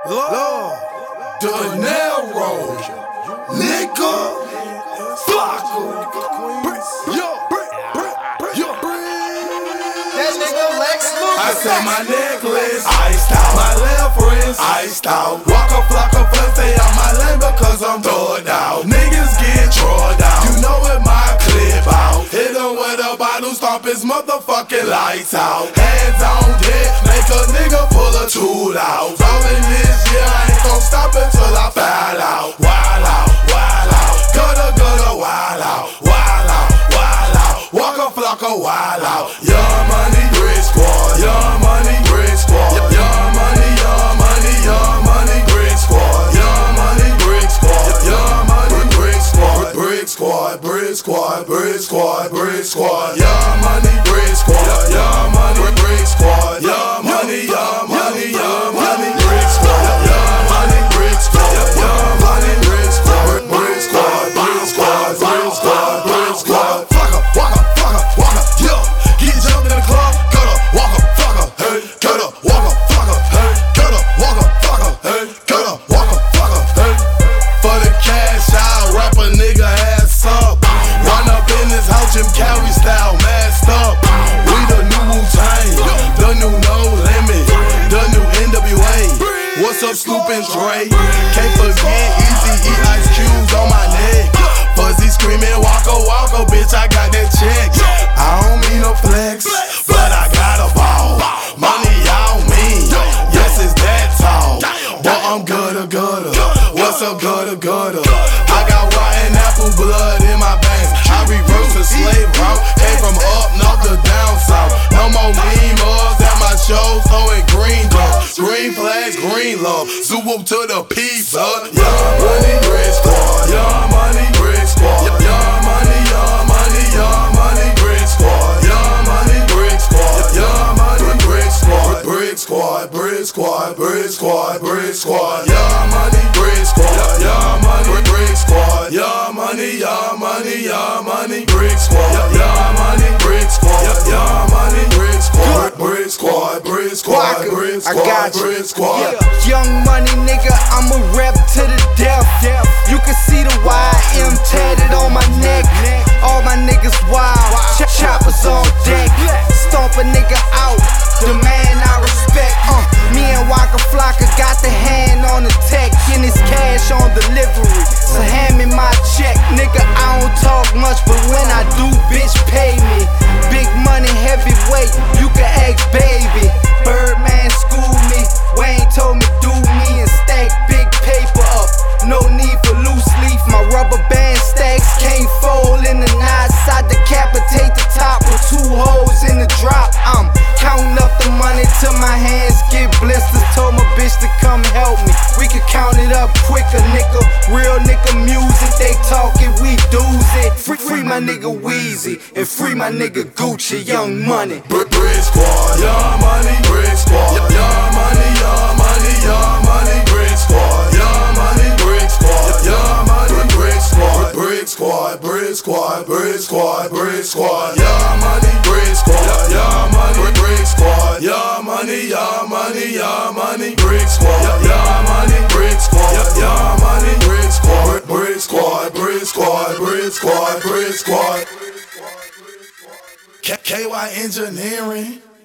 Lord, De Niro, nigga, Flocka, That nigga Lex Luger. I said my necklace iced out, my left wrist iced out. Waka Flocka first stay out my lane because I'm thugged out. Niggas get trolled out, you know it my clip out. Hit him with a bottle, stomp his motherfucking lights out. Hands on deck, make a nigga pull a tool out. Rolling this year, I ain't gon' stop until I foul out. Wild out, wild out, gutter, wild out, wild out, wild out. Waka Flocka, wild out. Young Money, Brick Squad. Young Money, Brick Squad. Young Money, Young Money, Young Money, Brick Squad. Young Money, Brick Squad. Young Money, Brick Squad. Brick Squad, Brick Squad, Brick Squad, Brick Squad. Young Money, Brick Squad. Young Money, Brick Squad. Young Money, Young Money, Young Money, Brick Squad. Young Money, Brick Squad. Young Money, Brick Squad. Brick Squad, Brick Squad, Brick Squad, Brick Squad. Flocka, Waka, Flocka, Waka, yeah. Get jumped in the club, gutter, Waka, Flocka, hey, gutter, Waka, Flocka, hey, gutter, Waka, Flocka, hey, gutter, Waka, Flocka, hey. For the cash out, rap a nigga ass up. Run up in this house, Jim Carrey style, masked up. We the new Wu-Tang, the new No Limit, the new NWA. What's up, Snoop and Dre? Can't forget Easy-E, Ice Cubes on my neck. Fuzzy screaming, Waka Waka, bitch, I got that check. I don't mean to flex, but I got a ball. Money on me, yes, it's that tall. But I'm gutter. What's up, gutter? I got rotten apple blood in my veins. I reverse the slave route, came from up north to down south. No more lean mugs at my shows, throwing green dogs. Green flags, green love, zoo up to the pizza. Young Money, Brick Squad. Young Money, Brick Squad. Young Money, Young Money, Young Money, Brick Squad. Young Money, Brick Squad. Young Money, Brick Squad. Brick Squad, Brick Squad, Brick Squad, Brick Squad. Young Money, Brick Squad. Young Money, Brick Squad. Young Money, Young Money, Young Money, Brick Squad. Young Money, Brick Squad. Young Money, Brick Squad. Brick Squad, Brick Squad, Brick Squad, Brick Squad. Young Money nigga, I'm a rep to the death. You can see the YM tatted on my neck. All my niggas wild, choppers on deck. Stomp a nigga out, the man I respect. Me and Waka Flocka got the hand on the tech, and it's cash on delivery. So hand me my check, nigga. I don't talk much, but when I do, bitch, pay me. Big money, heavyweight, you can ask baby. Birdman schooled me, Wayne told me do me and stack big paper up. No need for loose leaf, my rubber band stacks can't fold in the knots. I decapitate the top with 2 holes in the drop. I'm counting up the money till my hands get blisters. Told my bitch to come help me, we can count it up quicker, nigga. Real nigga music, they talking, we do's it. Free my nigga Weezy and free my nigga Gucci. Young Money, Brick Squad. Young Money, Brick Squad. Young Money, Young Money, Young Money, Brick Squad. Young Money, Brick Squad. Young Money, Brick Squad. Brick Squad, Brick Squad, Brick Squad, Brick Squad. Young Money, Brick Squad. Young Money, Brick Squad. Young Money, Young Money, Young Money, Brick Squad. Young Money, Brick Squad. Young Money, Brick Squad. Brick Squad, Brick Squad, Brick Squad, Brick Squad. KY Engineering.